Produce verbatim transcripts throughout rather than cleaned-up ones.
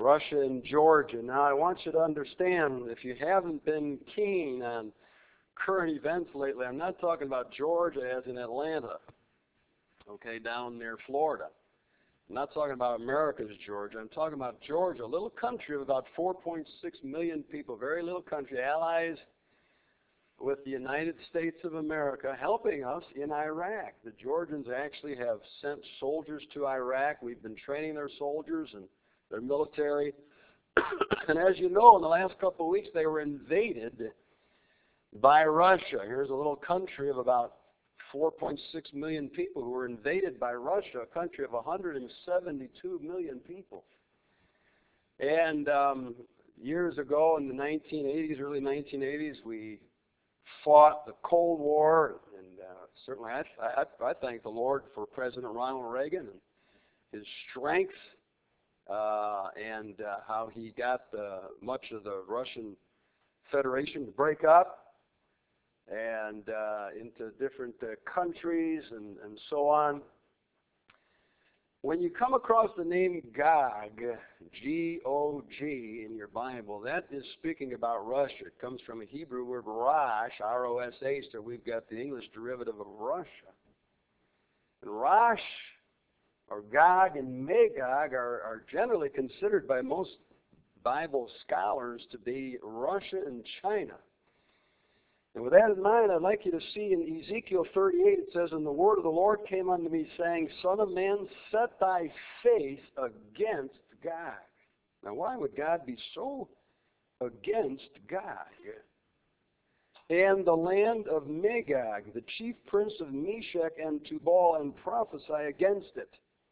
Russia and Georgia. Now, I want you to understand, if you haven't been keen on current events lately, I'm not talking about Georgia as in Atlanta, okay, down near Florida. I'm not talking about America's Georgia. I'm talking about Georgia, a little country of about four point six million people, very little country, allies with the United States of America, helping us in Iraq. The Georgians actually have sent soldiers to Iraq. We've been training their soldiers and their military. And as you know, in the last couple of weeks, they were invaded by Russia. Here's a little country of about four point six million people who were invaded by Russia, a country of one hundred seventy-two million people. And um, years ago in the nineteen eighties, early nineteen eighties, we fought the Cold War, and uh, certainly I, I, I thank the Lord for President Ronald Reagan and his strength uh, and uh, how he got uh, much of the Russian Federation to break up and uh, into different uh, countries and, and so on. When you come across the name Gog, G O G, in your Bible, that is speaking about Russia. It comes from a Hebrew word Rosh, R O S H, so we've got the English derivative of Russia. And Rosh, or Gog, and Magog are, are generally considered by most Bible scholars to be Russia and China. And with that in mind, I'd like you to see in Ezekiel thirty-eight, it says, "And the word of the Lord came unto me, saying, Son of man, set thy face against Gog." Now, why would God be so against Gog? "And the land of Magog, the chief prince of Meshech and Tubal, and prophesy against it.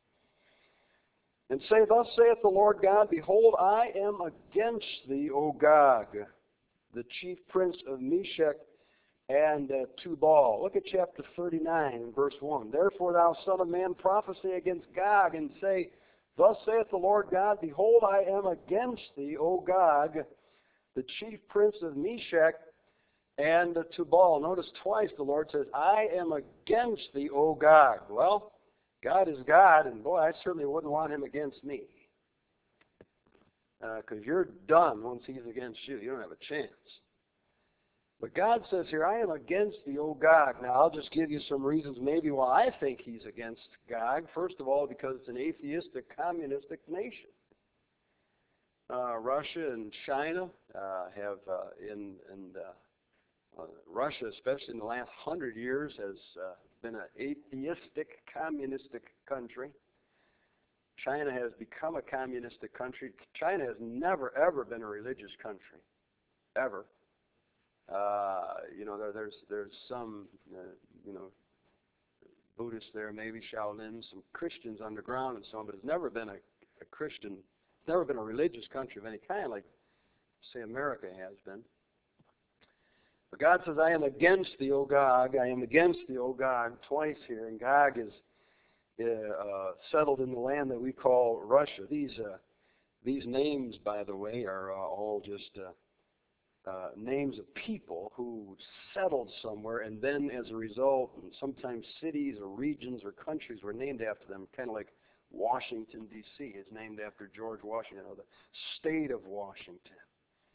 And say, Thus saith the Lord God, Behold, I am against thee, O Gog, the chief prince of Meshech and uh, Tubal." Look at chapter thirty-nine and verse one. "Therefore, thou son of man, prophesy against Gog, and say, Thus saith the Lord God, Behold, I am against thee, O Gog, the chief prince of Meshech and uh, Tubal." Notice twice the Lord says, "I am against thee, O Gog." Well, God is God, and boy, I certainly wouldn't want him against me. Because uh, you're done once he's against you. You don't have a chance. But God says here, "I am against thee, O Gog." Now, I'll just give you some reasons maybe why I think he's against Gog. First of all, because it's an atheistic, communistic nation. Uh, Russia and China uh, have, uh, in, in uh, uh, Russia, especially in the last hundred years, has uh, been an atheistic, communistic country. China has become a communistic country. China has never, ever been a religious country, ever. Uh, you know, there, there's there's some, uh, you know, Buddhists there, maybe Shaolin, some Christians underground and so on, but it's never been a, a Christian, it's never been a religious country of any kind like, say, America has been. But God says, "I am against thee, O Gog, I am against thee, O Gog," twice here, and Gog is uh, settled in the land that we call Russia. These uh, these names, by the way, are uh, all just uh, Uh, names of people who settled somewhere, and then as a result, sometimes cities or regions or countries were named after them, kind of like Washington, D C is named after George Washington, or the state of Washington.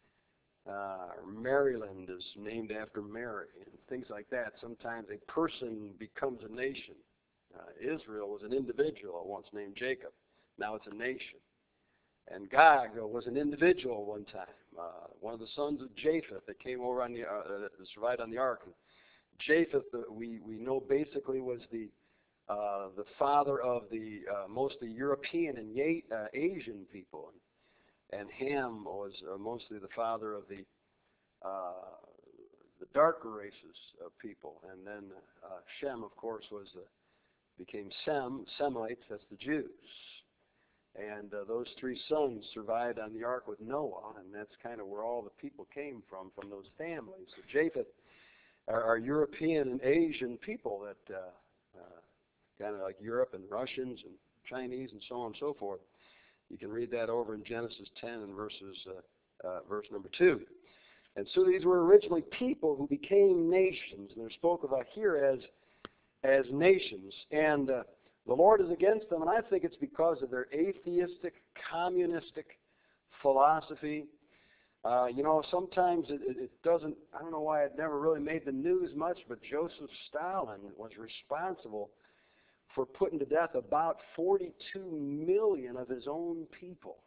Uh, Maryland is named after Mary, and things like that. Sometimes a person becomes a nation. Uh, Israel was an individual once named Jacob. Now it's a nation. And Gog was an individual one time, uh, one of the sons of Japheth that came over on the, uh, that survived on the ark. And Japheth, uh, we, we know basically was the uh, the father of the uh, mostly European and Ye uh, Asian people. And Ham was uh, mostly the father of the uh, the darker races of people. And then uh, Shem, of course, was the, became Sem, Semites, that's the Jews. And uh, those three sons survived on the ark with Noah, and that's kind of where all the people came from, from those families. So Japheth are, are European and Asian people that uh, uh, kind of like Europe and Russians and Chinese and so on and so forth. You can read that over in Genesis ten and verses, uh, uh, verse number two. And so these were originally people who became nations, and they're spoken about here as, as nations. And uh, the Lord is against them, and I think it's because of their atheistic, communistic philosophy. Uh, you know, sometimes it, it, it doesn't, I don't know why it never really made the news much, but Joseph Stalin was responsible for putting to death about forty-two million of his own people.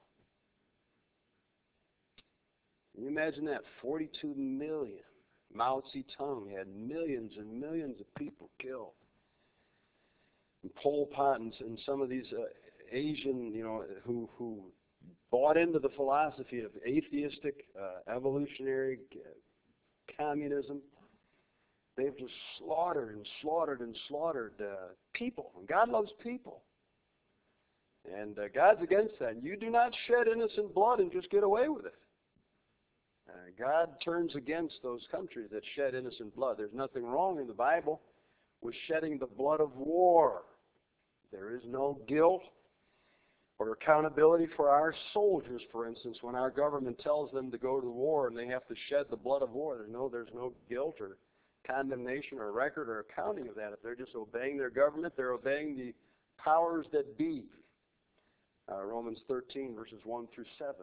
Can you imagine that? forty-two million. Mao Zedong had millions and millions of people killed. And Pol Pot and, and some of these uh, Asian, you know, who who bought into the philosophy of atheistic, uh, evolutionary uh, communism. They've just slaughtered and slaughtered and slaughtered uh, people. And God loves people. And uh, God's against that. You do not shed innocent blood and just get away with it. Uh, God turns against those countries that shed innocent blood. There's nothing wrong in the Bible with shedding the blood of war. There is no guilt or accountability for our soldiers, for instance, when our government tells them to go to the war and they have to shed the blood of war. There's no, there's no guilt or condemnation or record or accounting of that. If they're just obeying their government, they're obeying the powers that be. Uh, Romans thirteen, verses one through seven.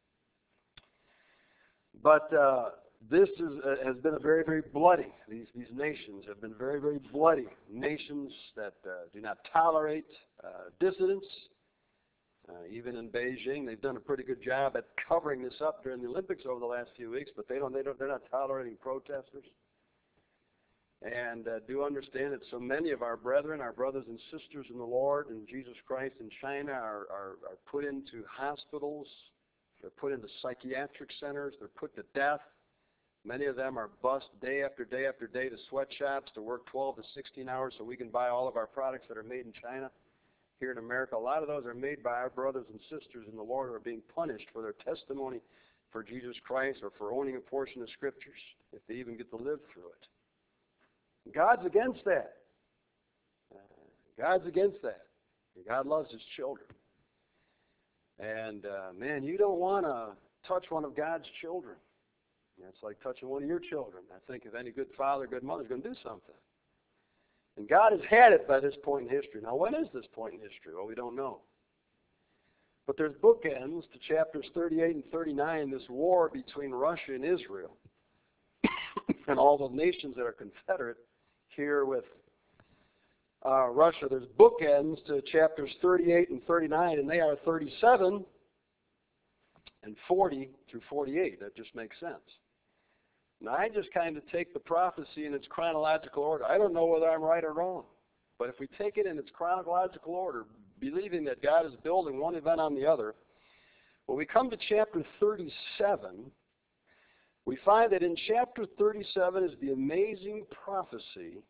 But uh, this is, uh, has been a very, very bloody. These, these nations have been very, very bloody. Nations that uh, do not tolerate uh, dissidents. Uh, even in Beijing, they've done a pretty good job at covering this up during the Olympics over the last few weeks, but they don't, they don't, they're not tolerating protesters. And uh, do understand that so many of our brethren, our brothers and sisters in the Lord and Jesus Christ in China are, are, are put into hospitals. They're put into psychiatric centers. They're put to death. Many of them are bussed day after day after day to sweatshops to work twelve to sixteen hours so we can buy all of our products that are made in China. Here in America, a lot of those are made by our brothers and sisters in the Lord who are being punished for their testimony for Jesus Christ or for owning a portion of Scriptures, if they even get to live through it. God's against that. Uh, God's against that. God loves His children. And, uh, man, you don't want to touch one of God's children. It's like touching one of your children. I think if any good father, good mother is going to do something. And God has had it by this point in history. Now, when is this point in history? Well, we don't know. But there's bookends to chapters thirty-eight and thirty-nine, this war between Russia and Israel and all the nations that are confederate here with uh, Russia. There's bookends to chapters thirty-eight and thirty-nine, and they are thirty-seven and forty through forty-eight. That just makes sense. Now, I just kind of take the prophecy in its chronological order. I don't know whether I'm right or wrong. But if we take it in its chronological order, believing that God is building one event on the other, when we come to chapter thirty-seven, we find that in chapter thirty-seven is the amazing prophecy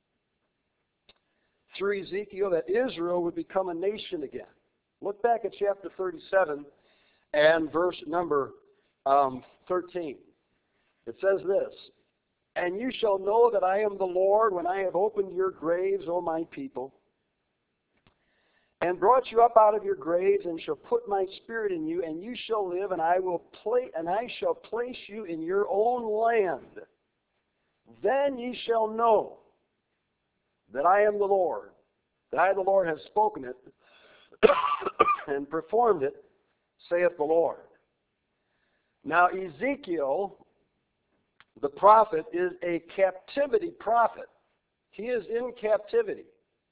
through Ezekiel that Israel would become a nation again. Look back at chapter thirty-seven and verse number um, thirteen. It says this, "And you shall know that I am the Lord when I have opened your graves, O my people, and brought you up out of your graves, and shall put my spirit in you, and you shall live, and I will pla- and I shall place you in your own land. Then ye shall know that I am the Lord, that I, the Lord, have spoken it and performed it, saith the Lord." Now, Ezekiel, the prophet, is a captivity prophet. He is in captivity.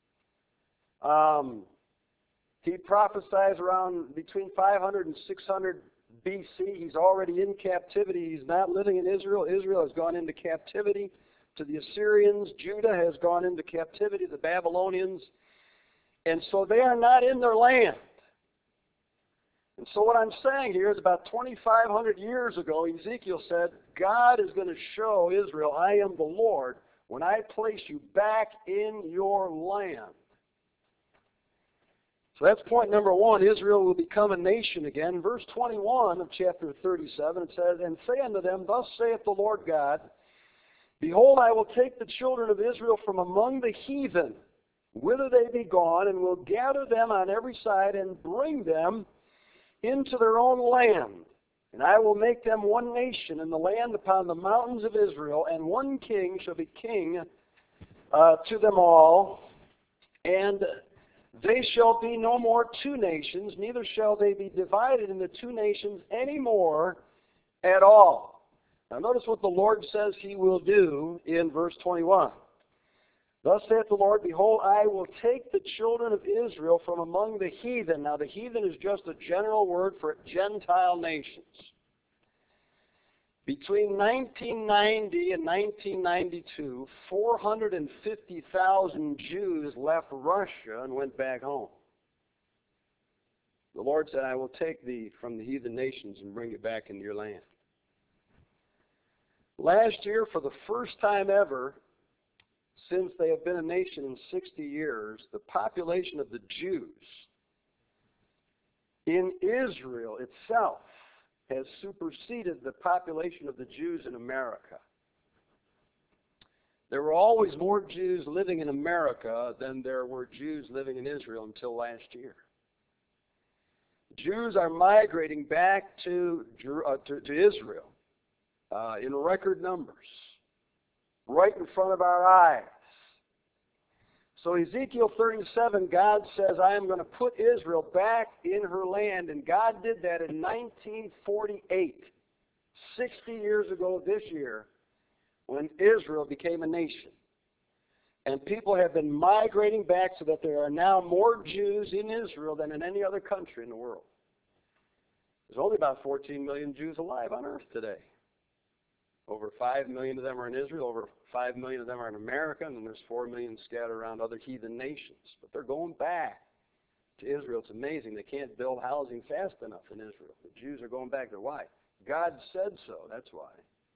Um, he prophesies around between five hundred and six hundred B C. He's already in captivity. He's not living in Israel. Israel has gone into captivity to the Assyrians. Judah has gone into captivity to the Babylonians. And so they are not in their land. And so what I'm saying here is about twenty-five hundred years ago, Ezekiel said, God is going to show Israel, I am the Lord, when I place you back in your land. So that's point number one. Israel will become a nation again. Verse twenty-one of chapter thirty-seven, it says, "And say unto them, Thus saith the Lord God, Behold, I will take the children of Israel from among the heathen, whither they be gone, and will gather them on every side, and bring them into their own land. And I will make them one nation in the land upon the mountains of Israel, and one king shall be king uh, to them all. And They shall be no more two nations, neither shall they be divided into two nations any more at all. Now notice what the Lord says he will do in verse twenty-one. Thus saith the Lord, behold, I will take the children of Israel from among the heathen. Now the heathen is just a general word for Gentile nations. Between nineteen ninety and nineteen ninety-two, four hundred fifty thousand Jews left Russia and went back home. The Lord said, I will take thee from the heathen nations and bring you back into your land. Last year, for the first time ever, since they have been a nation in sixty years, the population of the Jews in Israel itself has superseded the population of the Jews in America. There were always more Jews living in America than there were Jews living in Israel until last year. Jews are migrating back to, uh, to, to Israel uh, in record numbers, right in front of our eyes. So Ezekiel thirty-seven, God says, I am going to put Israel back in her land, and God did that in nineteen forty-eight, sixty years ago this year, when Israel became a nation. And people have been migrating back so that there are now more Jews in Israel than in any other country in the world. There's only about fourteen million Jews alive on earth today. Over five million of them are in Israel, over five million of them are in America, and then there's four million scattered around other heathen nations. But they're going back to Israel. It's amazing. They can't build housing fast enough in Israel. The Jews are going back there. Why? God said so. That's why.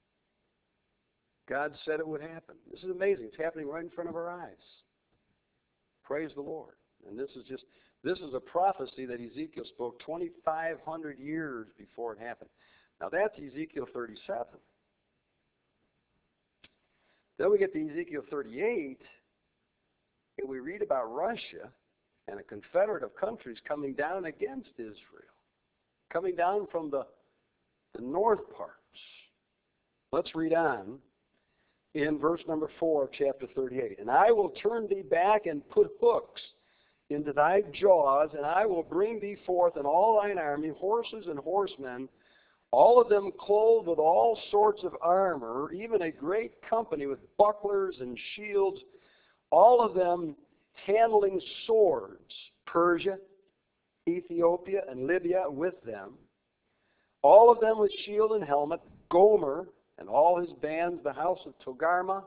God said it would happen. This is amazing. It's happening right in front of our eyes. Praise the Lord. And this is just, this is a prophecy that Ezekiel spoke twenty-five hundred years before it happened. Now that's Ezekiel thirty-seven. Then we get to Ezekiel thirty-eight, and we read about Russia and a confederate of countries coming down against Israel, coming down from the, the north parts. Let's read on in verse number four of chapter thirty-eight. And I will turn thee back and put hooks into thy jaws, and I will bring thee forth in all thine army, horses and horsemen, all of them clothed with all sorts of armor, even a great company with bucklers and shields, all of them handling swords, Persia, Ethiopia, and Libya with them, all of them with shield and helmet, Gomer and all his bands, the house of Togarmah,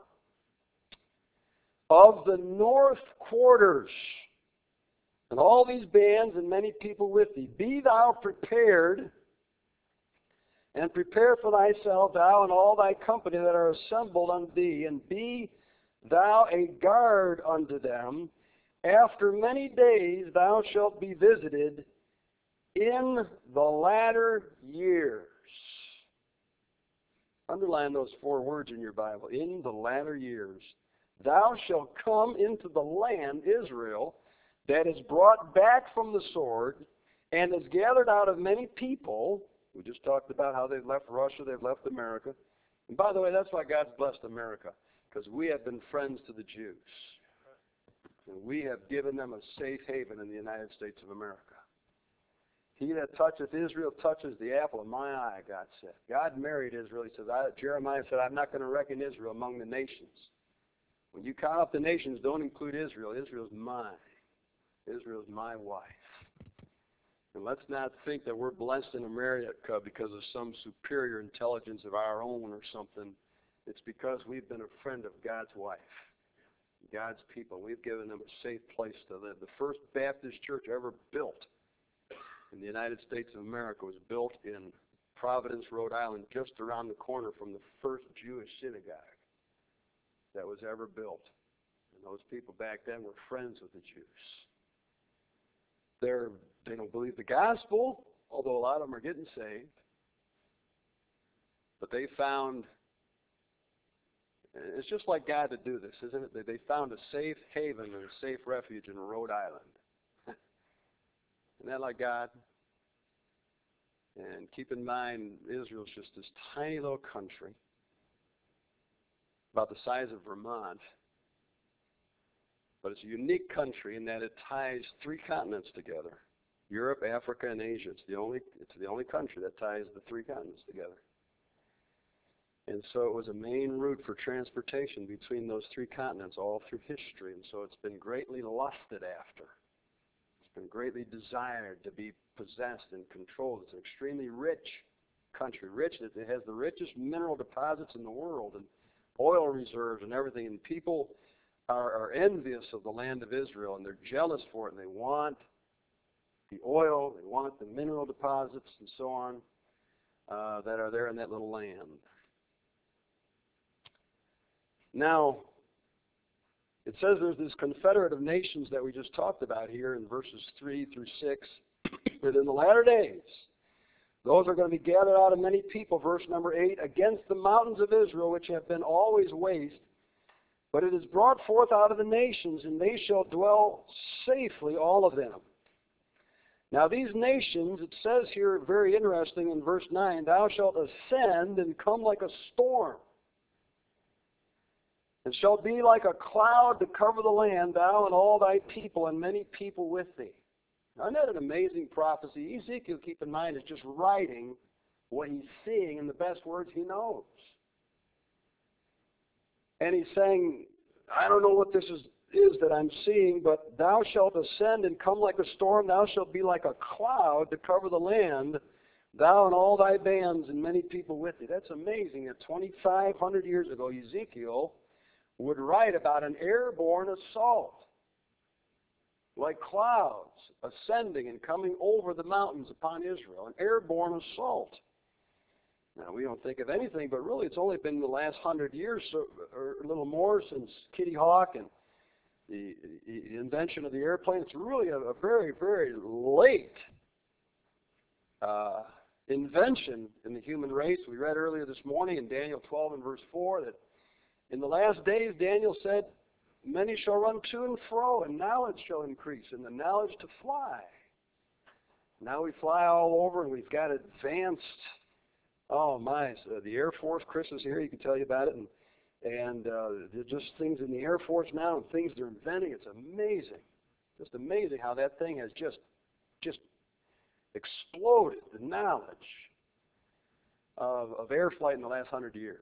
of the north quarters, and all these bands and many people with thee. Be thou prepared, and prepare for thyself, thou and all thy company that are assembled unto thee, and be thou a guard unto them. After many days thou shalt be visited in the latter years. Underline those four words in your Bible. In the latter years. Thou shalt come into the land, Israel, that is brought back from the sword, and is gathered out of many people. We just talked about how they've left Russia, they've left America. And by the way, that's why God's blessed America, because we have been friends to the Jews. And we have given them a safe haven in the United States of America. He that toucheth Israel touches the apple of my eye, God said. God married Israel. He says, I, Jeremiah said, I'm not going to reckon Israel among the nations. When you count up the nations, don't include Israel. Israel's mine. Israel's my wife. And let's not think that we're blessed in America because of some superior intelligence of our own or something. It's because we've been a friend of God's wife, God's people. We've given them a safe place to live. The first Baptist church ever built in the United States of America was built in Providence, Rhode Island, just around the corner from the first Jewish synagogue that was ever built. And those people back then were friends with the Jews. They're, they don't believe the gospel, although a lot of them are getting saved. But they found, it's just like God to do this, isn't it? They found a safe haven and a safe refuge in Rhode Island. Isn't that like God? And keep in mind, Israel's just this tiny little country, about the size of Vermont. But it's a unique country in that it ties three continents together. Europe, Africa, and Asia. It's the only, it's the only country that ties the three continents together. And so it was a main route for transportation between those three continents all through history. And so it's been greatly lusted after. It's been greatly desired to be possessed and controlled. It's an extremely rich country. Rich, it has the richest mineral deposits in the world and oil reserves and everything. And people are, are envious of the land of Israel, and they're jealous for it, and they want the oil, they want the mineral deposits and so on uh, that are there in that little land. Now, it says there's this confederate of nations that we just talked about here in verses three through six. That in the latter days, those are going to be gathered out of many people, verse number eight, against the mountains of Israel, which have been always waste. But it is brought forth out of the nations, and they shall dwell safely, all of them. Now these nations, it says here, very interesting in verse nine, thou shalt ascend and come like a storm, and shalt be like a cloud to cover the land, thou and all thy people, and many people with thee. Now, isn't that an amazing prophecy? Ezekiel, keep in mind, is just writing what he's seeing in the best words he knows. And he's saying, I don't know what this is, is that I'm seeing, but thou shalt ascend and come like a storm. Thou shalt be like a cloud to cover the land, thou and all thy bands and many people with thee. That's amazing that twenty-five hundred years ago, Ezekiel would write about an airborne assault, like clouds ascending and coming over the mountains upon Israel, an airborne assault. Now, we don't think of anything, but really it's only been the last hundred years so, or a little more since Kitty Hawk and the, the invention of the airplane. It's really a, a very, very late uh, invention in the human race. We read earlier this morning in Daniel twelve and verse four that in the last days, Daniel said, many shall run to and fro, and knowledge shall increase, and the knowledge to fly. Now we fly all over, and we've got advanced, oh my, so the Air Force, Chris is here, he can tell you about it, and, and uh, there's just things in the Air Force now, and things they're inventing. It's amazing. Just amazing how that thing has just, just exploded, the knowledge of, of air flight in the last hundred years.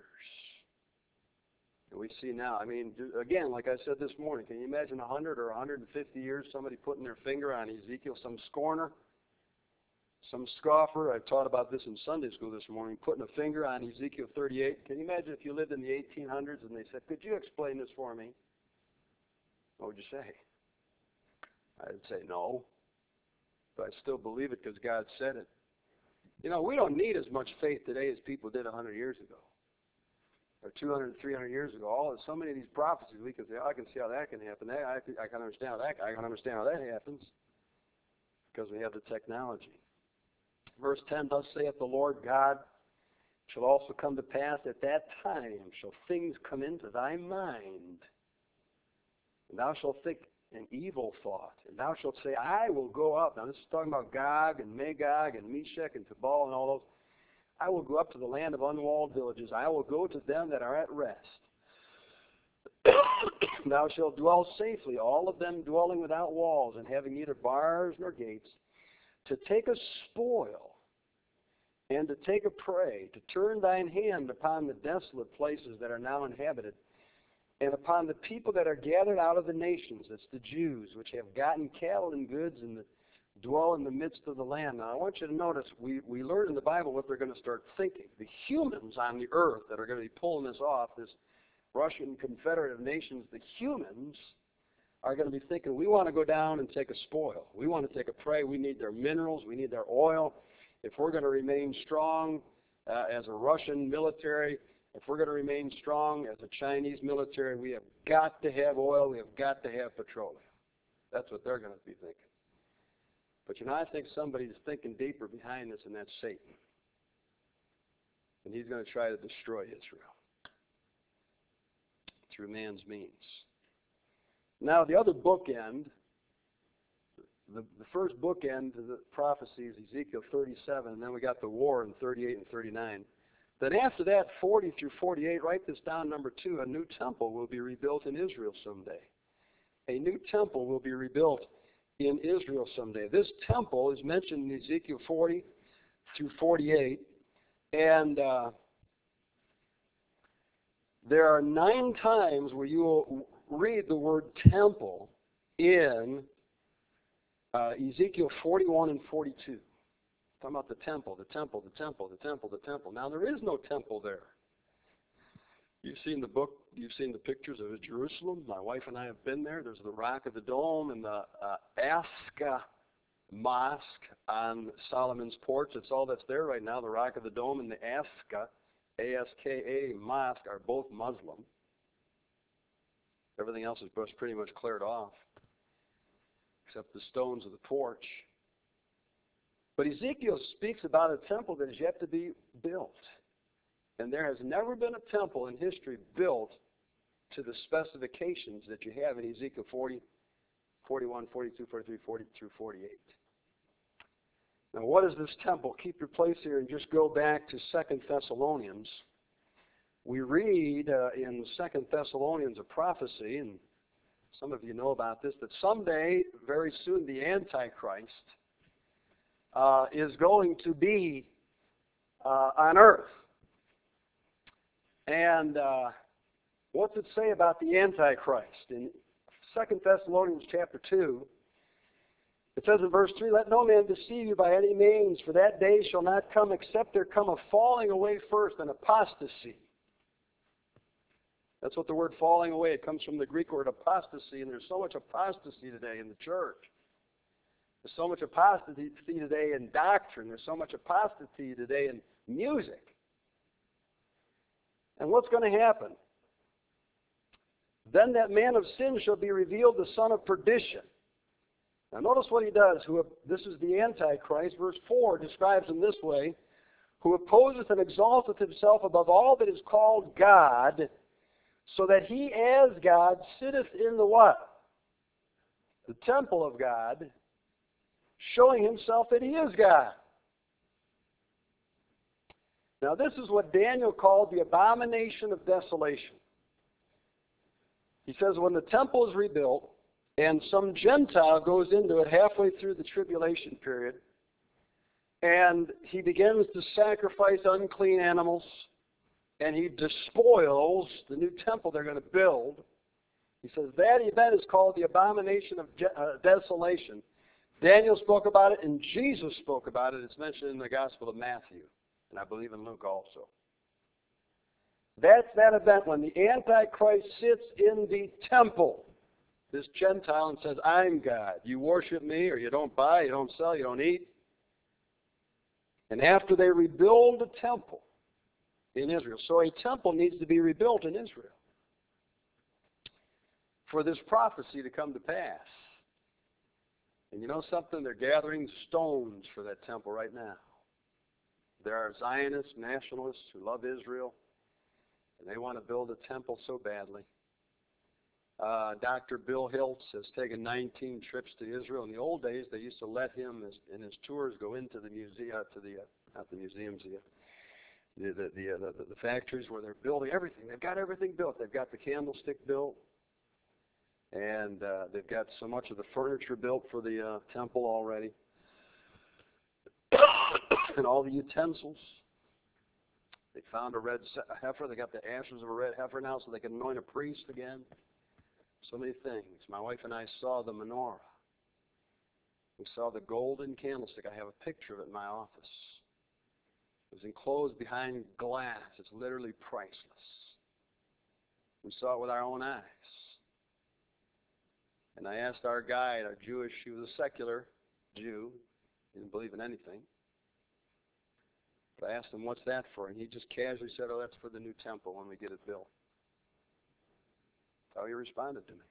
We see now, I mean, again, like I said this morning, can you imagine a hundred or a hundred and fifty years, somebody putting their finger on Ezekiel, some scorner, some scoffer? I've taught about this in Sunday school this morning, putting a finger on Ezekiel thirty-eight. Can you imagine if you lived in the eighteen hundreds and they said, could you explain this for me? What would you say? I'd say no, but I still believe it because God said it. You know, we don't need as much faith today as people did a hundred years ago. Or two hundred, three hundred years ago, all so many of these prophecies, we can say, oh, I can see how that can happen. That, I, I can understand how that. I can understand how that happens because we have the technology. Verse ten, thus saith the Lord God, shall also come to pass at that time shall things come into thy mind, and thou shalt think an evil thought, and thou shalt say, I will go up. Now this is talking about Gog and Magog and Meshach and Tubal and all those. I will go up to the land of unwalled villages. I will go to them that are at rest. Thou shalt dwell safely, all of them dwelling without walls, and having neither bars nor gates, to take a spoil, and to take a prey, to turn thine hand upon the desolate places that are now inhabited, and upon the people that are gathered out of the nations, that's the Jews, which have gotten cattle and goods, and the dwell in the midst of the land. Now, I want you to notice, we, we learn in the Bible what they're going to start thinking. The humans on the earth that are going to be pulling this off, this Russian confederate of nations, the humans are going to be thinking, we want to go down and take a spoil. We want to take a prey. We need their minerals. We need their oil. If we're going to remain strong uh, as a Russian military, if we're going to remain strong as a Chinese military, we have got to have oil. We have got to have petroleum. That's what they're going to be thinking. But you know, I think somebody's thinking deeper behind this, and that's Satan. And he's going to try to destroy Israel through man's means. Now, the other bookend, the, the first bookend to the prophecy is Ezekiel thirty-seven, and then we got the war in thirty-eight and thirty-nine. Then after that, forty through forty-eight, write this down, number two, a new temple will be rebuilt in Israel someday. a new temple will be rebuilt in Israel someday. This temple is mentioned in Ezekiel forty through forty-eight, and uh, there are nine times where you will read the word temple in uh, Ezekiel forty-one and forty-two. Talking about the temple, the temple, the temple, the temple, the temple. Now, there is no temple there. You've seen the book, you've seen the pictures of Jerusalem. My wife and I have been there. There's the Rock of the Dome and the uh, Aska Mosque on Solomon's Porch. That's all that's there right now. The Rock of the Dome and the Aska, A S K A Mosque, are both Muslim. Everything else is pretty much cleared off, except the stones of the porch. But Ezekiel speaks about a temple that is yet to be built. And there has never been a temple in history built to the specifications that you have in Ezekiel forty, forty-one, forty-two, forty-three, forty through forty-eight. Now, what is this temple? Keep your place here and just go back to Second Thessalonians. We read uh, in Second Thessalonians a prophecy, and some of you know about this, that someday, very soon, the Antichrist uh, is going to be uh, on earth. And uh, what's it say about the Antichrist? In Second Thessalonians chapter two, it says in verse three, "Let no man deceive you by any means, for that day shall not come except there come a falling away first, and apostasy." That's what the word falling away, it comes from the Greek word apostasy, and there's so much apostasy today in the church. There's so much apostasy today in doctrine. There's so much apostasy today in music. And what's going to happen? "Then that man of sin shall be revealed, the son of perdition." Now notice what he does. Who, this is the Antichrist. Verse four describes him this way: "Who opposeth and exalteth himself above all that is called God, so that he as God sitteth in the" what? The temple of God, showing himself that he is God. Now this is what Daniel called the abomination of desolation. He says when the temple is rebuilt and some Gentile goes into it halfway through the tribulation period, and he begins to sacrifice unclean animals, and he despoils the new temple they're going to build, he says that event is called the abomination of uh, desolation. Daniel spoke about it, and Jesus spoke about it. It's mentioned in the Gospel of Matthew, and I believe in Luke also. That's that event when the Antichrist sits in the temple, this Gentile, and says, "I'm God. You worship me, or you don't buy, you don't sell, you don't eat." And after they rebuild the temple in Israel, so a temple needs to be rebuilt in Israel for this prophecy to come to pass. And you know something? They're gathering stones for that temple right now. There are Zionists, nationalists who love Israel, and they want to build a temple so badly. Uh, Doctor Bill Hiltz has taken nineteen trips to Israel. In the old days, they used to let him, as, in his tours, go into the museum, to the uh, not the museums, the the the, uh, the the factories where they're building everything. They've got everything built. They've got the candlestick built, and uh, they've got so much of the furniture built for the uh, temple already, and all the utensils. They found a red heifer. They got the ashes of a red heifer now, so they can anoint a priest again. So many things. My wife and I saw the menorah. We saw the golden candlestick. I have a picture of it in my office. It was enclosed behind glass. It's literally priceless. We saw it with our own eyes. And I asked our guide, our Jewish, he was a secular Jew. He didn't believe in anything. But I asked him, "What's that for?" And he just casually said, "Oh, that's for the new temple when we get it built." That's how he responded to me.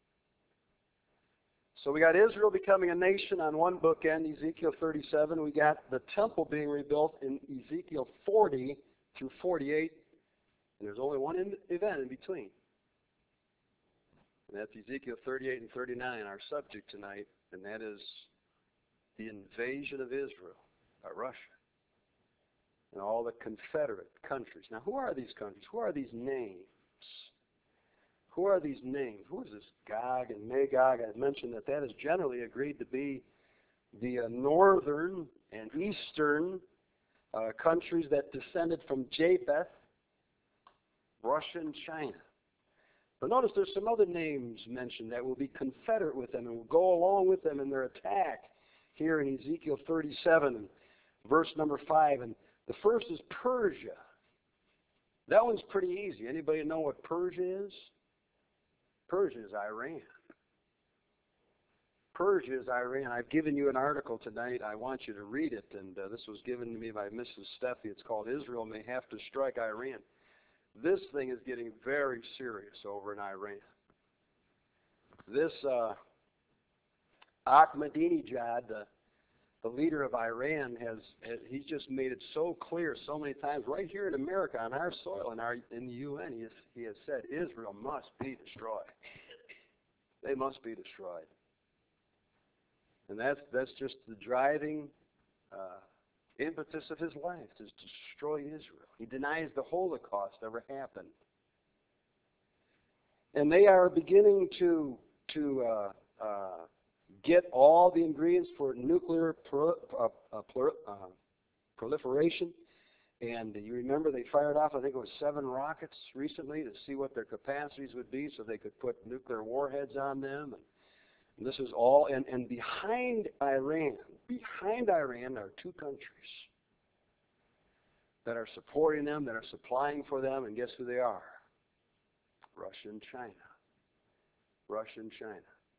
So we got Israel becoming a nation on one bookend, Ezekiel thirty-seven. We got the temple being rebuilt in Ezekiel forty through forty-eight. And there's only one in, event in between. And that's Ezekiel thirty-eight and thirty-nine, our subject tonight. And that is the invasion of Israel by Russia and all the Confederate countries. Now, who are these countries? Who are these names? Who are these names? Who is this Gog and Magog? I mentioned that that is generally agreed to be the uh, northern and eastern uh, countries that descended from Japheth, Russia and China. But notice there's some other names mentioned that will be confederate with them and will go along with them in their attack here in Ezekiel thirty-seven, verse number five. And the first is Persia. That one's pretty easy. Anybody know what Persia is? Persia is Iran. Persia is Iran. I've given you an article tonight. I want you to read it. And uh, this was given to me by Missus Steffi. It's called Israel May Have to Strike Iran. This thing is getting very serious over in Iran. This uh, Ahmadinejad, the, the leader of Iran, has, has he's just made it so clear so many times. Right here in America, on our soil, in, our, in the U N, he has, he has said Israel must be destroyed. They must be destroyed. And that's, that's just the driving uh, impetus of his life, to destroy Israel. He denies the Holocaust ever happened. And they are beginning to, to uh, uh, get all the ingredients for nuclear pro, uh, uh, pro, uh, proliferation. And you remember they fired off, I think it was seven rockets recently to see what their capacities would be so they could put nuclear warheads on them. And, and this is all, and, and behind Iran, behind Iran are two countries that are supporting them, that are supplying for them, and guess who they are? Russia and China. Russia and China.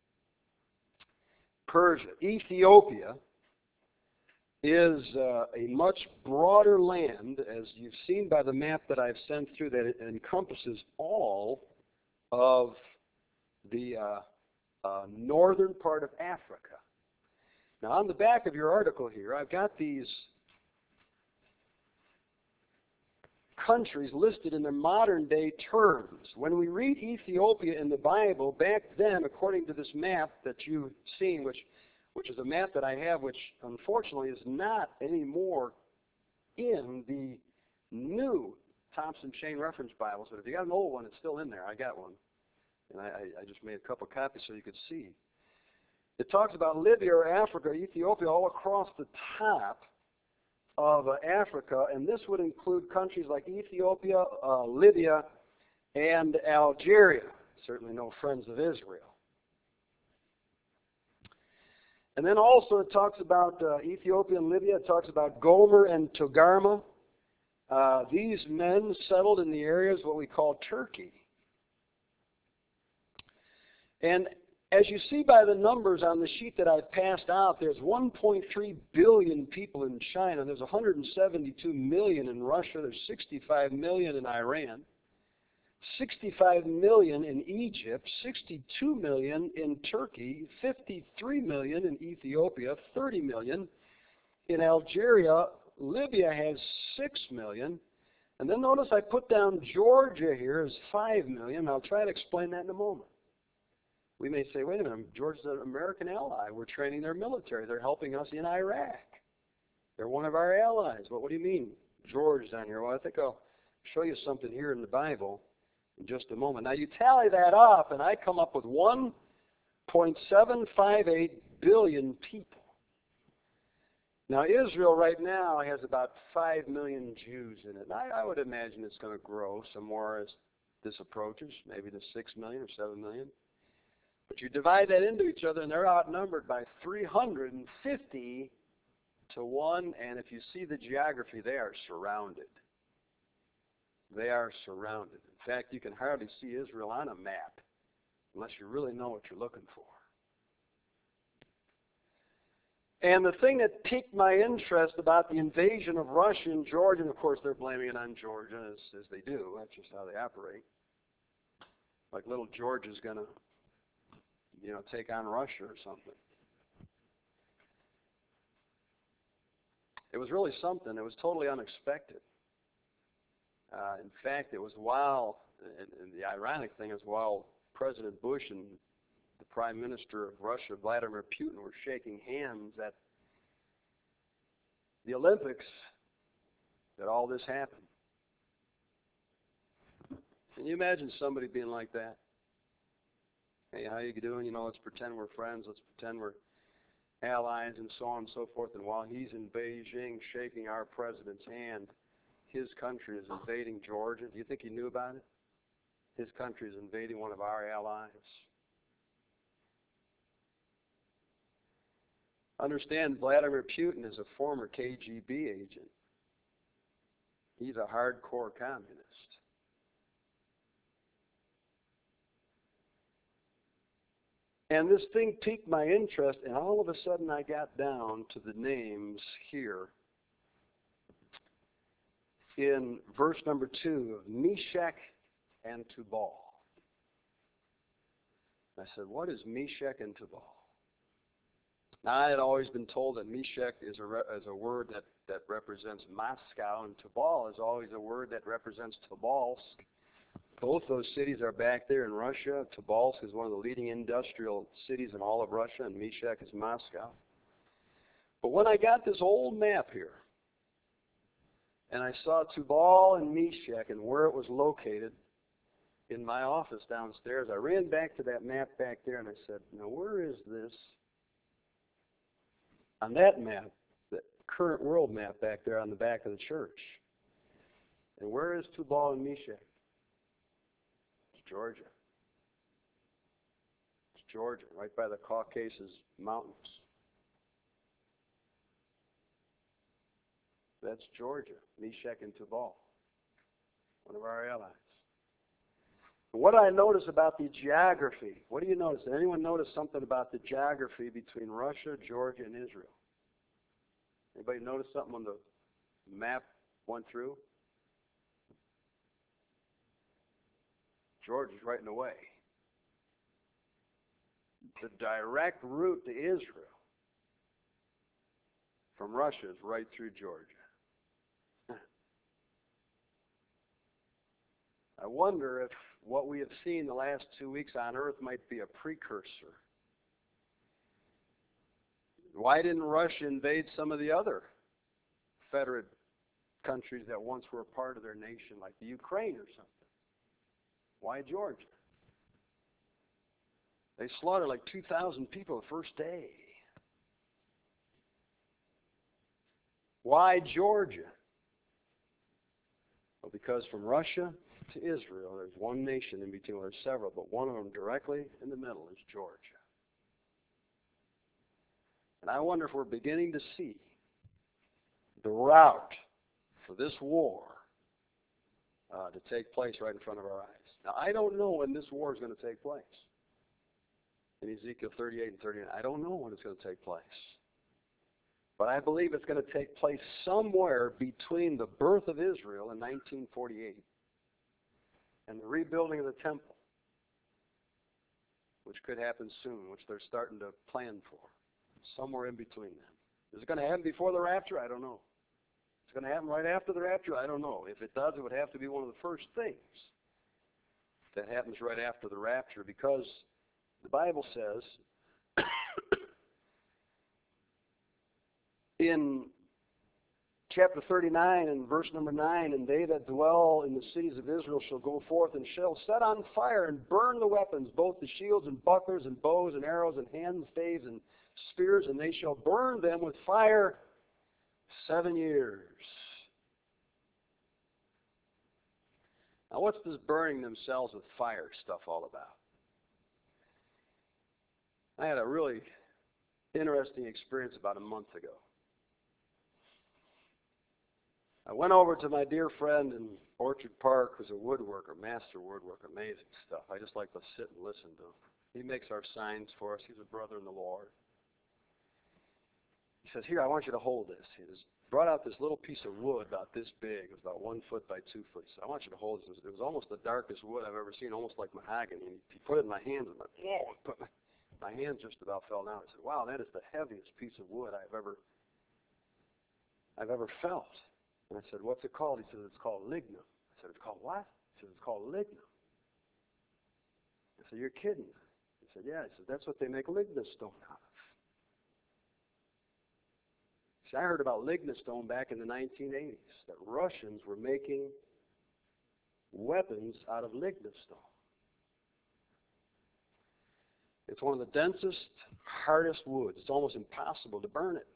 Persia. Ethiopia is uh, a much broader land, as you've seen by the map that I've sent through, that it encompasses all of the uh, uh, northern part of Africa. Now, on the back of your article here, I've got these countries listed in their modern day terms. When we read Ethiopia in the Bible, back then, according to this map that you've seen, which, which is a map that I have, which unfortunately is not anymore in the new Thompson Chain Reference Bibles, but if you got an old one, it's still in there. I got one. And I, I just made a couple copies so you could see. It talks about Libya or Africa, Ethiopia, all across the top of uh, Africa, and this would include countries like Ethiopia, uh, Libya, and Algeria. Certainly no friends of Israel. And then also it talks about uh, Ethiopia and Libya. It talks about Gomer and Togarmah. Uh, these men settled in the areas what we call Turkey. And as you see by the numbers on the sheet that I've passed out, there's one point three billion people in China. There's one hundred seventy-two million in Russia. There's sixty-five million in Iran. sixty-five million in Egypt. sixty-two million in Turkey. fifty-three million in Ethiopia. thirty million in Algeria. Libya has six million. And then notice I put down Georgia here as five million. I'll try to explain that in a moment. We may say, wait a minute, Georgia's an American ally. We're training their military. They're helping us in Iraq. They're one of our allies. Well, what do you mean Georgia's on here? Well, I think I'll show you something here in the Bible in just a moment. Now, you tally that up, and I come up with one point seven five eight billion people. Now, Israel right now has about five million Jews in it. And I, I would imagine it's going to grow some more as this approaches, maybe to six million or seven million. But you divide that into each other, and they're outnumbered by three hundred fifty to one. And if you see the geography, they are surrounded. They are surrounded. In fact, you can hardly see Israel on a map unless you really know what you're looking for. And the thing that piqued my interest about the invasion of Russia and Georgia, and of course they're blaming it on Georgia, as, as they do. That's just how they operate. Like little Georgia's going to, you know, take on Russia or something. It was really something. It was totally unexpected. Uh, in fact, it was while, and, and the ironic thing is while President Bush and the Prime Minister of Russia, Vladimir Putin, were shaking hands at the Olympics that all this happened. Can you imagine somebody being like that? Hey, how you doing? You know, let's pretend we're friends. Let's pretend we're allies and so on and so forth. And while he's in Beijing shaking our president's hand, his country is invading Georgia. Do you think he knew about it? His country is invading one of our allies. Understand, Vladimir Putin is a former K G B agent. He's a hardcore communist. And this thing piqued my interest, and all of a sudden I got down to the names here in verse number two of Meshach and Tubal. I said, what is Meshach and Tubal? Now, I had always been told that Meshach is a, re- is a word that, that represents Moscow, and Tubal is always a word that represents Tobolsk. Both those cities are back there in Russia. Tobolsk is one of the leading industrial cities in all of Russia, and Meshach is Moscow. But when I got this old map here, and I saw Tubal and Meshach and where it was located in my office downstairs, I ran back to that map back there, and I said, now where is this? On that map, the current world map back there on the back of the church. And where is Tubal and Meshach? It's Georgia. It's Georgia, right by the Caucasus Mountains. That's Georgia, Meshach and Tubal, one of our allies. What I notice about the geography, what do you notice? Did anyone notice something about the geography between Russia, Georgia, and Israel? Anybody notice something when the map went through? Georgia's right in the way. The direct route to Israel from Russia is right through Georgia. I wonder if what we have seen the last two weeks on earth might be a precursor. Why didn't Russia invade some of the other federated countries that once were a part of their nation, like the Ukraine or something? Why Georgia? They slaughtered like two thousand people the first day. Why Georgia? Well, because from Russia to Israel, there's one nation in between. Well, there's several, but one of them directly in the middle is Georgia. And I wonder if we're beginning to see the route for this war uh, to take place right in front of our eyes. Now, I don't know when this war is going to take place. In Ezekiel thirty-eight and thirty-nine, I don't know when it's going to take place. But I believe it's going to take place somewhere between the birth of Israel in nineteen forty-eight and the rebuilding of the temple, which could happen soon, which they're starting to plan for. Somewhere in between them. Is it going to happen before the rapture? I don't know. It's going to happen right after the rapture? I don't know. If it does, it would have to be one of the first things that happens right after the rapture, because the Bible says in chapter thirty-nine and verse number nine, and they that dwell in the cities of Israel shall go forth and shall set on fire and burn the weapons, both the shields and bucklers and bows and arrows and hand staves and spears, and they shall burn them with fire seven years. Now, what's this burning themselves with fire stuff all about? I had a really interesting experience about a month ago. I went over to my dear friend in Orchard Park, who's a woodworker, master woodworker, amazing stuff. I just like to sit and listen to him. He makes our signs for us. He's a brother in the Lord. He says, here, I want you to hold this. He just brought out this little piece of wood about this big. It was about one foot by two foot. He said, I want you to hold this. It was almost the darkest wood I've ever seen, almost like mahogany. And he put it in my hands, and like, whoa, put my, my hands just about fell down. I said, wow, that is the heaviest piece of wood I've ever, I've ever felt. And I said, what's it called? He said, it's called lignum. I said, it's called what? He said, it's called lignum. I said, you're kidding. He said, yeah. He said, that's what they make lignostone out of. See, I heard about lignostone back in the nineteen eighties, that Russians were making weapons out of lignostone. It's one of the densest, hardest woods. It's almost impossible to burn it.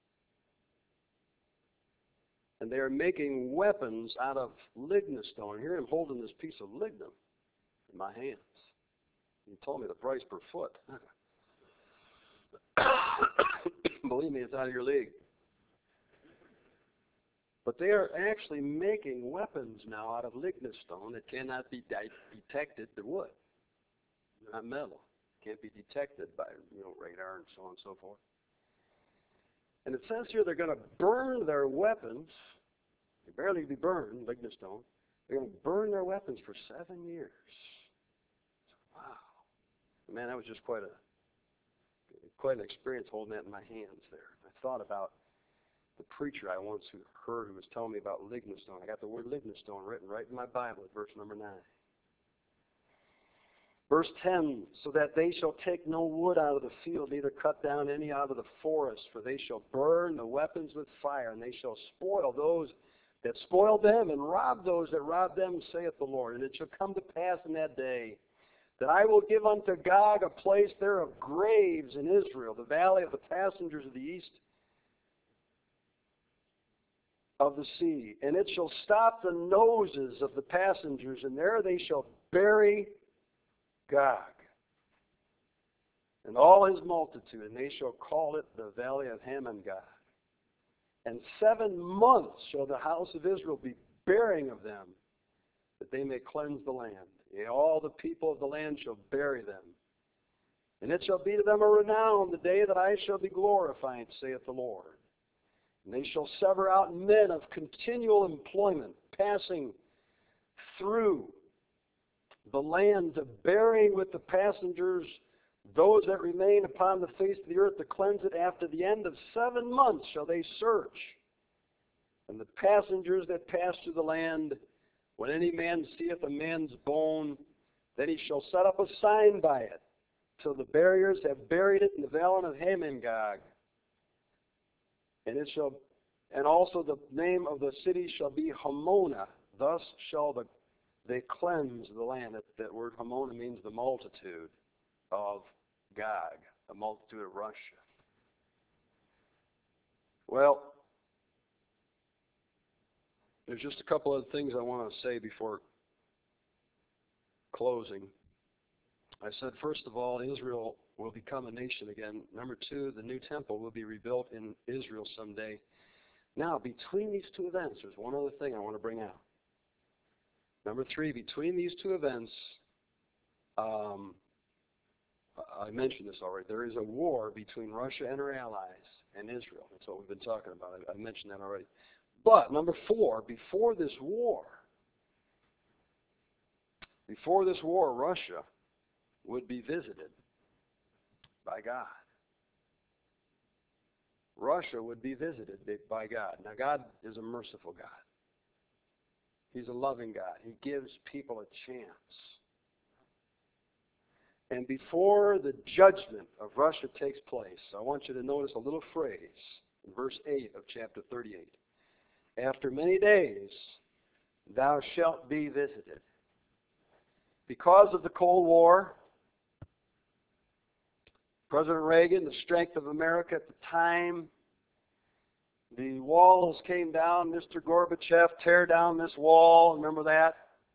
And they are making weapons out of lignostone. Here I'm holding this piece of lignum in my hands. He told me the price per foot. Believe me, it's out of your league. But they are actually making weapons now out of lignostone that cannot be di- detected to wood. They're not metal. Can't be detected by, you know, radar and so on and so forth. And it says here they're going to burn their weapons. They barely be burned, lignostone. They're going to burn their weapons for seven years. Wow. Man, that was just quite a quite an experience holding that in my hands there. I thought about the preacher I once heard who was telling me about lignostone. I got the word lignostone written right in my Bible at verse number nine. Verse ten, so that they shall take no wood out of the field, neither cut down any out of the forest, for they shall burn the weapons with fire, and they shall spoil those that spoil them, and rob those that rob them, saith the Lord. And it shall come to pass in that day that I will give unto Gog a place there of graves in Israel, the valley of the passengers of the east of the sea. And it shall stop the noses of the passengers, and there they shall bury Gog and all his multitude, and they shall call it the valley of Hamon-Gog. And seven months shall the house of Israel be burying of them, that they may cleanse the land. Yea, all the people of the land shall bury them. And it shall be to them a renown the day that I shall be glorified, saith the Lord. And they shall sever out men of continual employment, passing through the land, to bury with the passengers those that remain upon the face of the earth, to cleanse it. After the end of seven months shall they search. And the passengers that pass through the land, when any man seeth a man's bone, then he shall set up a sign by it, till the buriers have buried it in the valley of Hamon-Gog. And it shall, and also the name of the city shall be Hamona. Thus shall the they cleanse the land. That, that word Hamona means the multitude of Gog, the multitude of Russia. Well, there's just a couple of things I want to say before closing. I said, first of all, Israel will become a nation again. Number two, the new temple will be rebuilt in Israel someday. Now, between these two events, there's one other thing I want to bring out. Number three, between these two events, um, I mentioned this already, there is a war between Russia and her allies and Israel. That's what we've been talking about. I, I mentioned that already. But, number four, before this war, before this war, Russia would be visited by God. Russia would be visited by God. Now, God is a merciful God. He's a loving God. He gives people a chance. And before the judgment of Russia takes place, I want you to notice a little phrase in verse eight of chapter thirty-eight. After many days, thou shalt be visited. Because of the Cold War, President Reagan, the strength of America at the time, the walls came down. Mister Gorbachev, tear down this wall. Remember that?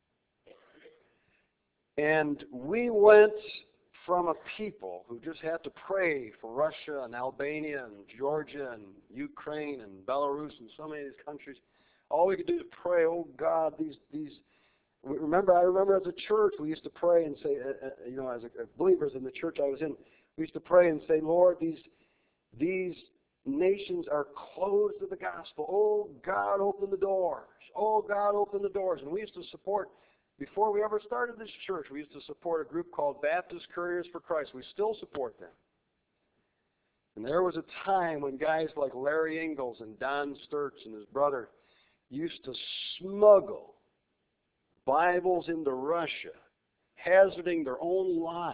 And we went from a people who just had to pray for Russia and Albania and Georgia and Ukraine and Belarus and so many of these countries. All we could do is pray, oh God, these these. Remember, I remember as a church we used to pray and say, uh, uh, you know, as a, as believers in the church I was in, we used to pray and say, Lord, these these nations are closed to the gospel. Oh God, open the doors. Oh God, open the doors. And we used to support. Before we ever started this church, we used to support a group called Baptist Couriers for Christ. We still support them. And there was a time when guys like Larry Ingalls and Don Sturts and his brother used to smuggle Bibles into Russia, hazarding their own lives.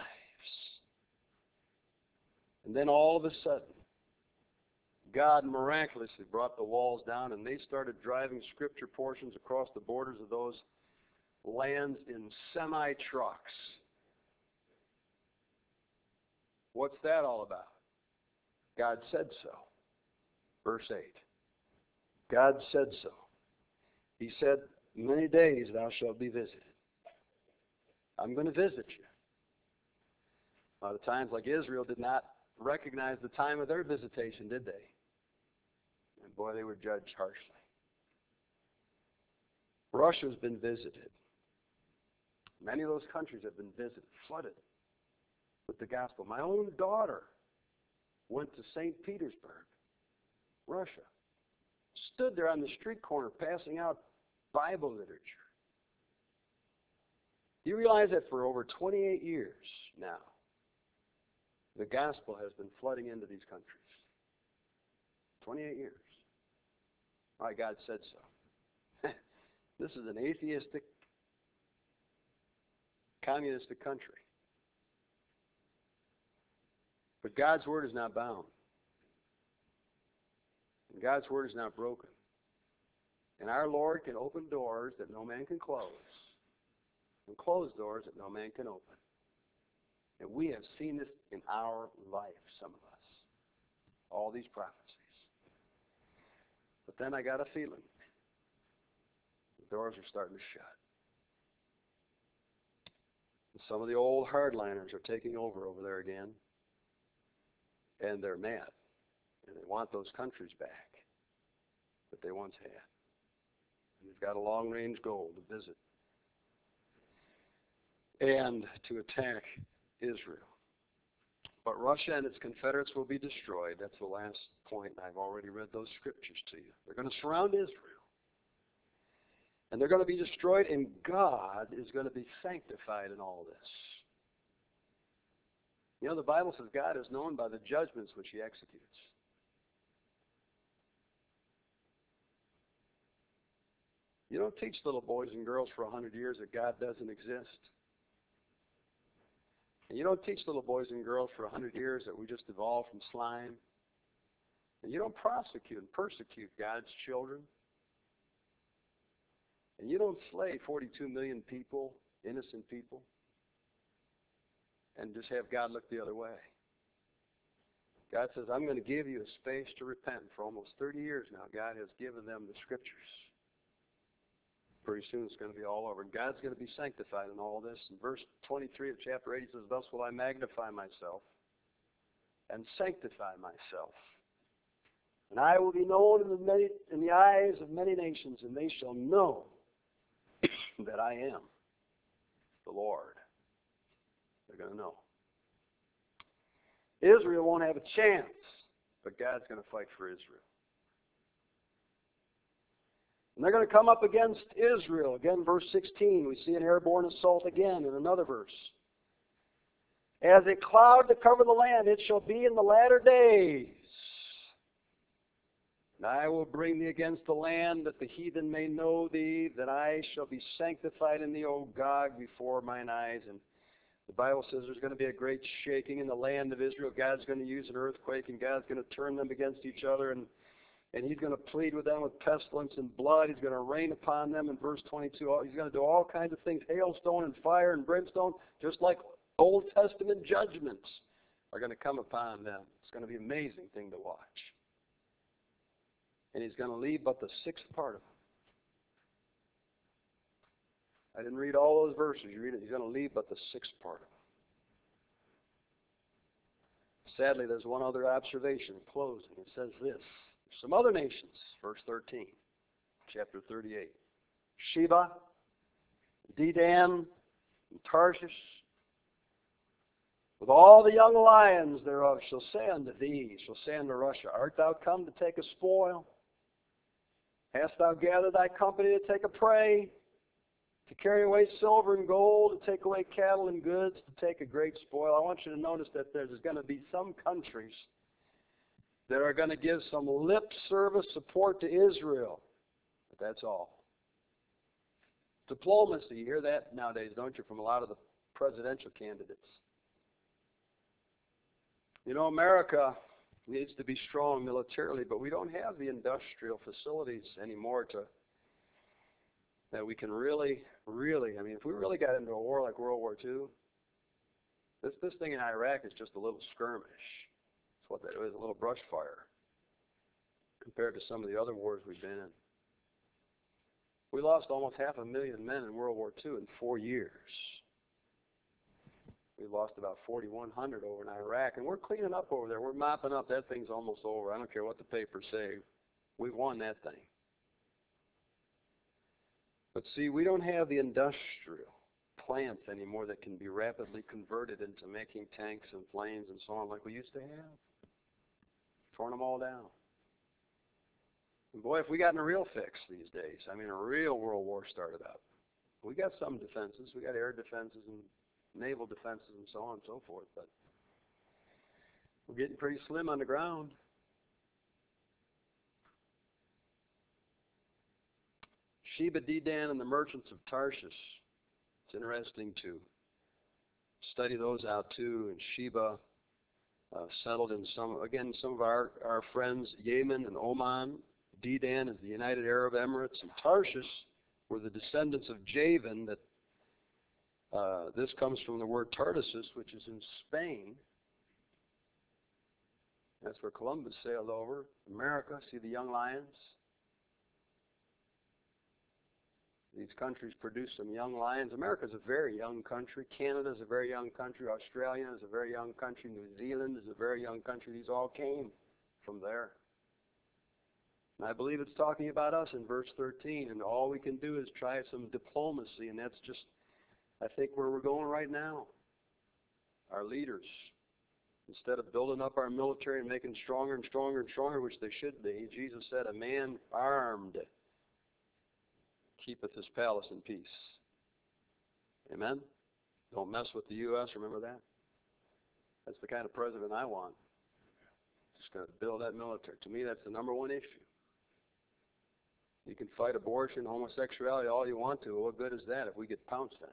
And then all of a sudden, God miraculously brought the walls down, and they started driving scripture portions across the borders of those lands in semi-trucks. What's that all about? God said so. Verse eight. God said so. He said, many days thou shalt be visited. I'm going to visit you. A lot of times, like Israel, did not recognize the time of their visitation, did they? And boy, they were judged harshly. Russia's been visited. Many of those countries have been visited, flooded with the gospel. My own daughter went to Saint Petersburg, Russia. Stood there on the street corner passing out Bible literature. You realize that for over twenty-eight years now, the gospel has been flooding into these countries. twenty-eight years. Why, God said so. This is an atheistic, communistic country. But God's word is not bound. And God's word is not broken. And our Lord can open doors that no man can close, and close doors that no man can open. And we have seen this in our life, some of us. All these prophecies. But then I got a feeling the doors are starting to shut. And some of the old hardliners are taking over over there again. And they're mad. And they want those countries back that they once had. And they've got a long-range goal to visit and to attack Israel. But Russia and its confederates will be destroyed. That's the last point. I've already read those scriptures to you. They're going to surround Israel. And they're going to be destroyed, and God is going to be sanctified in all this. You know, the Bible says God is known by the judgments which he executes. You don't teach little boys and girls for a hundred years that God doesn't exist. And you don't teach little boys and girls for a hundred years that we just evolved from slime. And you don't prosecute and persecute God's children. And you don't slay forty-two million people, innocent people, and just have God look the other way. God says, I'm going to give you a space to repent. For almost thirty years now, God has given them the scriptures. Pretty soon it's going to be all over. And God's going to be sanctified in all this. In verse twenty-three of chapter eight, he says, thus will I magnify myself and sanctify myself. And I will be known in the, many, in the eyes of many nations, and they shall know that I am the Lord. They're going to know. Israel won't have a chance, but God's going to fight for Israel. And they're going to come up against Israel. Again, verse sixteen, we see an airborne assault again in another verse. As a cloud to cover the land, it shall be in the latter days. And I will bring thee against the land, that the heathen may know thee, that I shall be sanctified in thee, O Gog, before mine eyes. And the Bible says there's going to be a great shaking in the land of Israel. God's going to use an earthquake, and God's going to turn them against each other, and, and he's going to plead with them with pestilence and blood. He's going to rain upon them in verse twenty-two. He's going to do all kinds of things, hailstone and fire and brimstone, just like Old Testament judgments are going to come upon them. It's going to be an amazing thing to watch. And he's going to leave but the sixth part of them. I didn't read all those verses. You read it. He's going to leave but the sixth part of them. Sadly, there's one other observation in closing. It says this. Some other nations, verse thirteen, chapter thirty-eight. Sheba, Dedan, and Tarshish, with all the young lions thereof, shall say unto thee, shall say unto Russia, art thou come to take a spoil? Hast thou gathered thy company to take a prey? To carry away silver and gold, to take away cattle and goods, to take a great spoil? I want you to notice that there's going to be some countries that are going to give some lip service support to Israel. But that's all. Diplomacy, you hear that nowadays, don't you, from a lot of the presidential candidates. You know, America needs to be strong militarily, but we don't have the industrial facilities anymore to that we can really, really, I mean, if we really got into a war like World War Two, This this thing in Iraq is just a little skirmish. That's what that is, a little brush fire compared to some of the other wars we've been in. We lost almost half a million men in World War Two in four years. We lost about forty-one hundred over in Iraq, and we're cleaning up over there. We're mopping up. That thing's almost over. I don't care what the papers say. We won that thing. But see, we don't have the industrial plants anymore that can be rapidly converted into making tanks and planes and so on like we used to have. Torn them all down. And boy, if we got in a real fix these days, I mean a real world war started up. We got some defenses. We got air defenses and naval defenses and so on and so forth, but we're getting pretty slim on the ground. Sheba, Dedan, and the merchants of Tarshish. It's interesting to study those out too. And Sheba uh, settled in some, again, some of our, our friends, Yemen and Oman. Dedan is the United Arab Emirates. And Tarshish were the descendants of Javan. That uh, this comes from the word Tartessus, which is in Spain. That's where Columbus sailed over. America, see the young lions? These countries produce some young lions. America's a very young country. Canada's a very young country. Australia is a very young country. New Zealand is a very young country. These all came from there. And I believe it's talking about us in verse thirteen. And all we can do is try some diplomacy. And that's just, I think, where we're going right now. Our leaders, instead of building up our military and making stronger and stronger and stronger, which they should be, Jesus said, a man armed keepeth his palace in peace. Amen? Don't mess with the U S, remember that? That's the kind of president I want. Just going to build that military. To me, that's the number one issue. You can fight abortion, homosexuality, all you want to. What good is that if we get pounced on?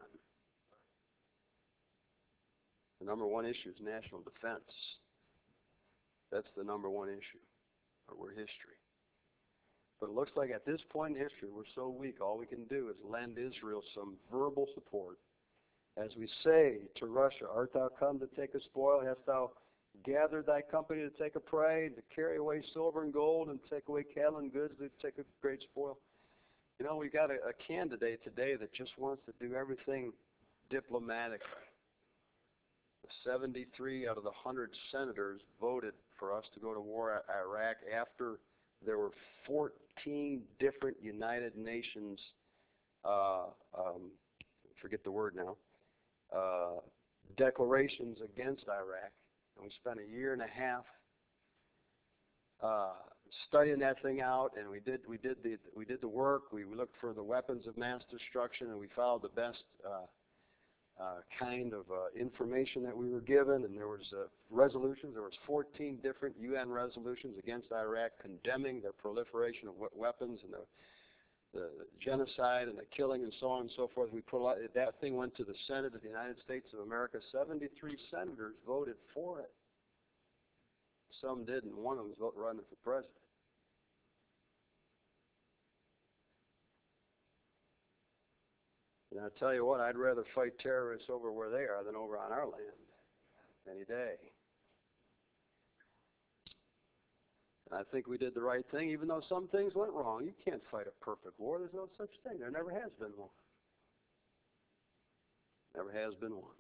The number one issue is national defense. That's the number one issue. Or we're history. But it looks like at this point in history, we're so weak, all we can do is lend Israel some verbal support. As we say to Russia, art thou come to take a spoil? Hast thou gathered thy company to take a prey, to carry away silver and gold, and take away cattle and goods, to take a great spoil? You know, we got a, a candidate today that just wants to do everything diplomatically. seventy-three out of the one hundred senators voted for us to go to war at Iraq after there were fourteen different United Nations, uh, um, forget the word now, uh, declarations against Iraq. And we spent a year and a half uh, studying that thing out, and we did we did the we did the work. We, we looked for the weapons of mass destruction, and we followed the best uh, uh, kind of uh, information that we were given. And there was uh, resolutions. There was fourteen different U N resolutions against Iraq condemning their proliferation of weapons and the, the genocide and the killing and so on and so forth. We put a lot, that thing went to the Senate of the United States of America. seventy-three senators voted for it. Some didn't. One of them was running for president. And I tell you what, I'd rather fight terrorists over where they are than over on our land any day. And I think we did the right thing, even though some things went wrong. You can't fight a perfect war. There's no such thing. There never has been one. Never has been one.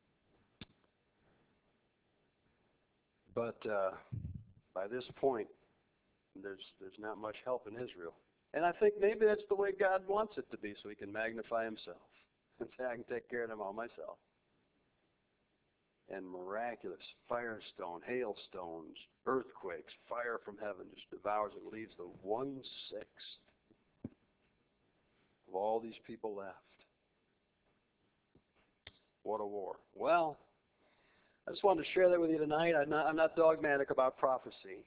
But uh, by this point, there's there's not much help in Israel. And I think maybe that's the way God wants it to be, so he can magnify himself and say, I can take care of them all myself. And miraculous firestone, hailstones, earthquakes, fire from heaven just devours and leaves the one-sixth of all these people left. What a war. Well, I just wanted to share that with you tonight. I'm not, I'm not dogmatic about prophecy.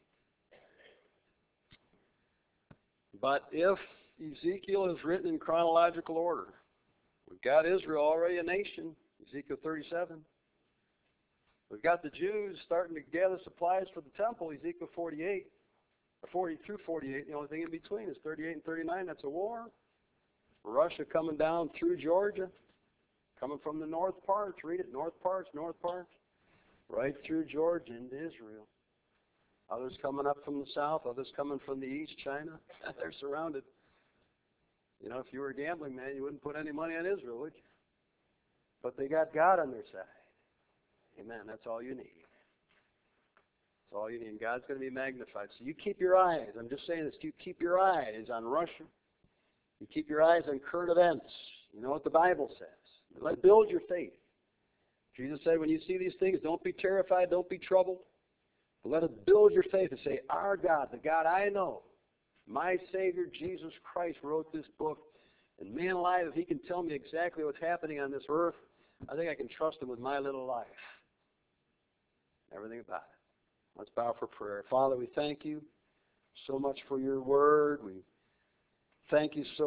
But if Ezekiel is written in chronological order, we've got Israel already a nation, Ezekiel thirty-seven. We've got the Jews starting to gather supplies for the temple, Ezekiel forty-eight, or forty through forty-eight. The only thing in between is thirty-eight and thirty-nine. That's a war. Russia coming down through Georgia, coming from the north parts. Read it, north parts, north parts, right through Georgia into Israel. Others coming up from the south, others coming from the east, China. They're surrounded. You know, if you were a gambling man, you wouldn't put any money on Israel, would you? But they got God on their side. Amen. That's all you need. That's all you need. God's going to be magnified. So you keep your eyes. I'm just saying this. You keep your eyes on Russia. You keep your eyes on current events. You know what the Bible says. Let it build your faith. Jesus said, when you see these things, don't be terrified, don't be troubled. But let it build your faith and say, our God, the God I know, my Savior, Jesus Christ, wrote this book. And man alive, if he can tell me exactly what's happening on this earth, I think I can trust him with my little life. Everything about it. Let's bow for prayer. Father, we thank you so much for your word. We thank you so